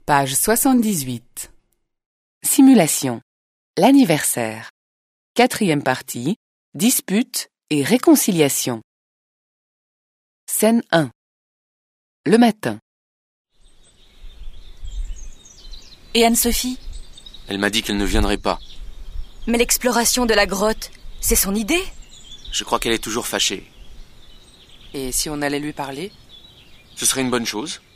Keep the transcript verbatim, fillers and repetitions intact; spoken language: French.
Page soixante-dix-huit. Simulation. L'anniversaire. Quatrième partie. Dispute et réconciliation. Scène un. Le matin. Et Anne-Sophie? Elle m'a dit qu'elle ne viendrait pas. Mais l'exploration de la grotte, c'est son idée? Je crois qu'elle est toujours fâchée. Et si on allait lui parler? Ce serait une bonne chose.